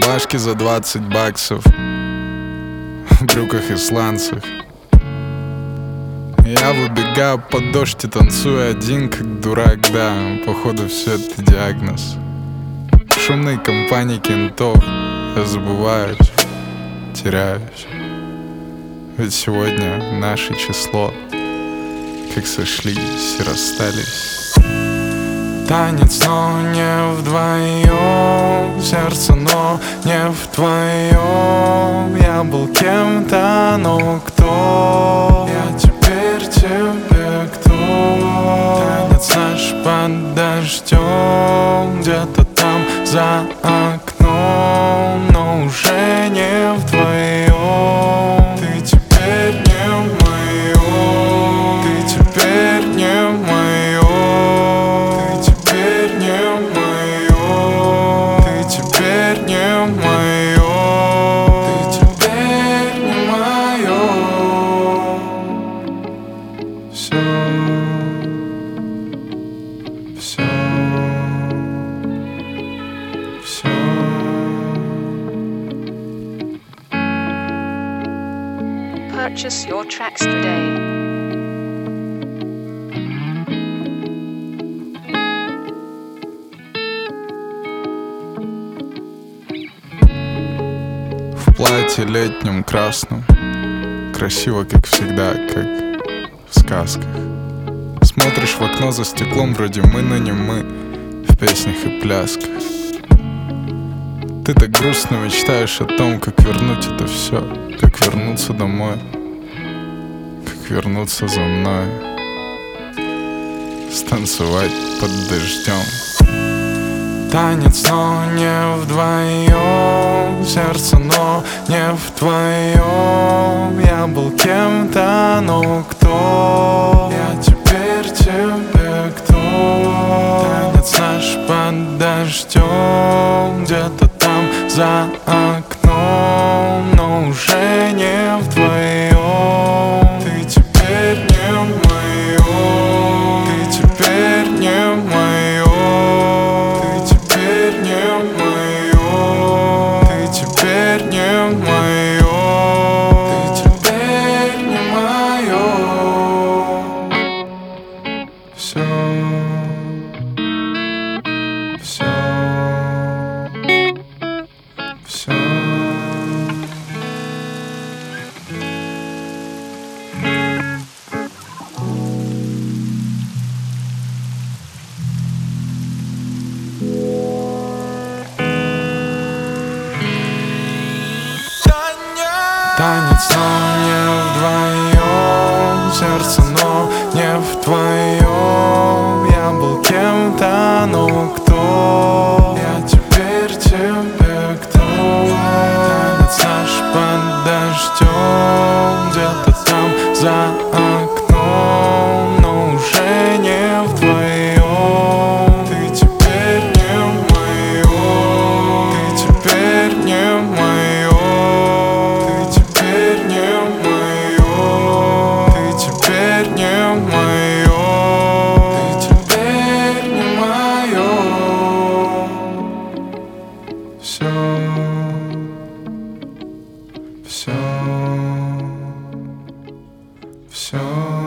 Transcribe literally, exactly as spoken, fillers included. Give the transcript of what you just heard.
рубашке за двадцать баксов, в брюках и сланцах. Я выбегаю под дождь и танцую один, как дурак, да, походу все это диагноз. В шумной компании кентов я забываюсь, теряюсь. Ведь сегодня наше число, как сошлись и расстались. Танец, но не вдвоем, сердце, но не вдвоем. Я был кем-то, но кто? Я теперь тебе кто? Танец наш под дождем, где-то там за окном, но уже не вдвоем. Ты теперь не моё, ты теперь не моё. Purchase your tracks today. В платье летнем красном, красиво, как всегда, как в сказках. Смотришь в окно за стеклом, вроде мы, но не мы, в песнях и плясках. Ты так грустно мечтаешь о том, как вернуть это все, как вернуться домой, как вернуться за мной, станцевать под дождем. Танец, но не вдвоем, сердце, но не вдвоем. Я был кем-то, но кто? Я теперь тебе кто? Танец наш под дождем, где-то там за окном, но уже не вдвоем. Ты теперь не моё, ты теперь не моё. Танец, но не вдвоем, сердце, но не вдвоем. Я был кем-то, но кто? Я теперь тебе кто? Танец наш под дождем, где-то там за окном, но уже не вдвоем. Ты теперь не моё, ты теперь не моё. Все, все.